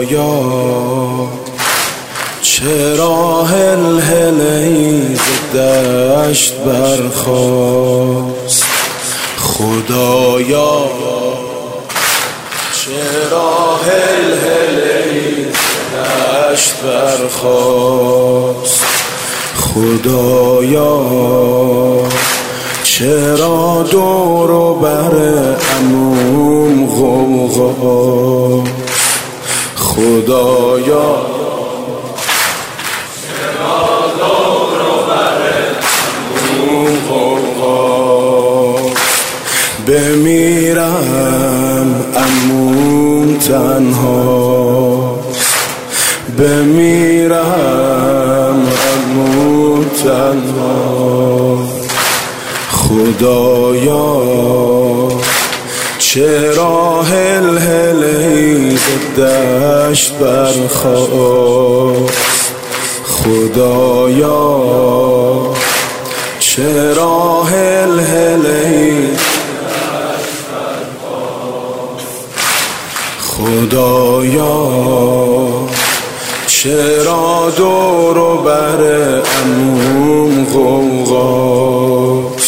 خدایا چرا هلهله ز دشت برخاست؟ خدایا چرا هلهله ز دشت برخاست؟ خدایا چرا دور و بر عموم غوغاست؟ خدایا چرا دور و بر عموم غوغاست؟ بمیرم عموم تنهاست، بمیرم عموم تنهاست. خدایا چرا هلهله ز دشت برخاست؟ خدایا چرا هلهله ز دشت برخاست؟ خدایا چرا دور و بر عموم غوغاست؟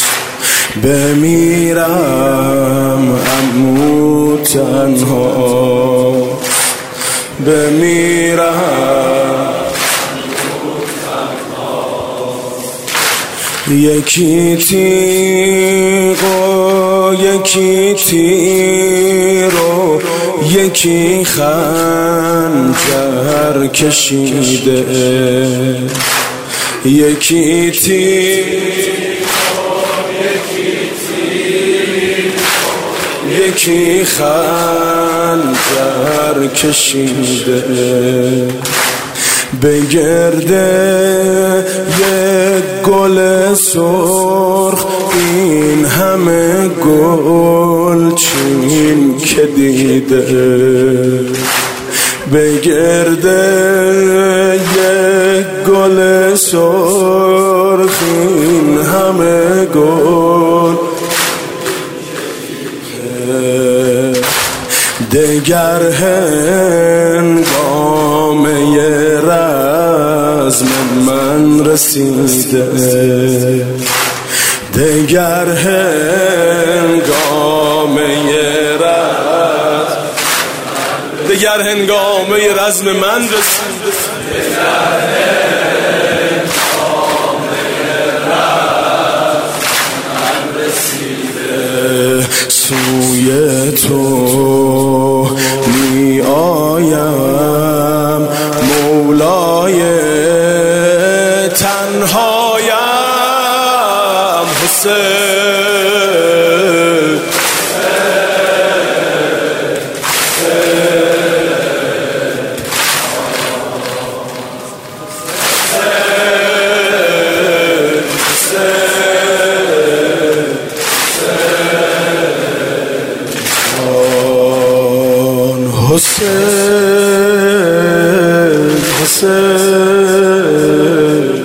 بمیرم عمو تنها، بمیرم یکی تیغ و یکی تیر و یکی خنجر کشیده، یکی تیغ یکی خنجر کشیده، به گرده یک گل سرخ این همه گل چین که دیده، به گرده یک گل سرخ این همه گل دگر هنگامه رزم من رسیده، دگر هنگامه رزم من رسیده، سوی تو می آیم مولای تنهایم حسین، حسین حسین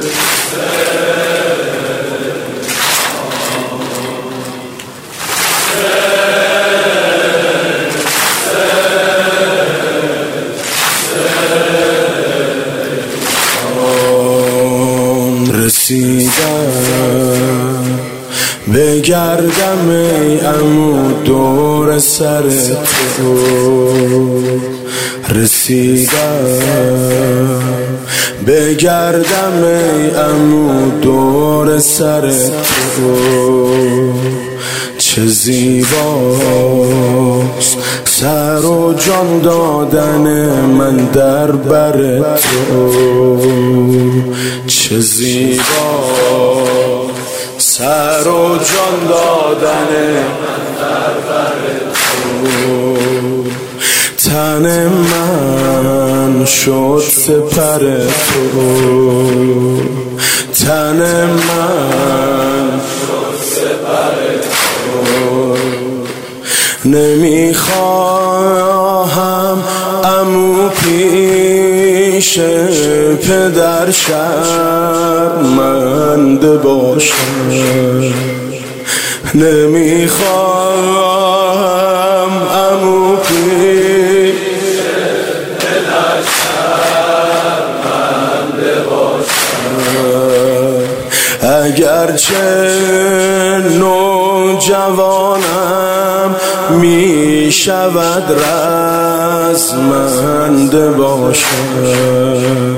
رسیدم بگردم ای عمو دور سر تو، رسیدم بگردم ای عمو دور سر تو، چه زیباست سر و جان دادن من در بر تو، چه زیباست سر و جان دادن من در بر تو، تن من شد سپر تو، تن من شد سپر تو، نمیخواهم عمو پیش پدر شرمنده باشم، نمیخواهم عمو پیش پدر اگرچه نوجوانم می شود رزمنده باشم،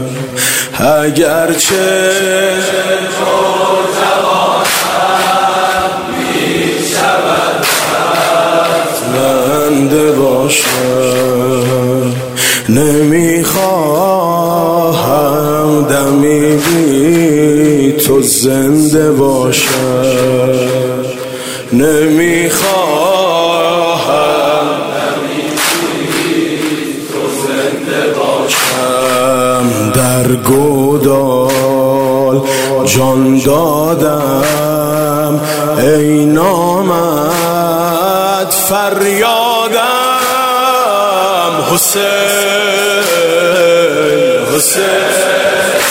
اگرچه نوجوانم می شود رزمنده باشم. نمیخواهم دمی بی تو زنده باشم، نمیخواهم دمی بی تو زنده باشم. در گودال جان دادم ای نامد فریادم، حسین حسین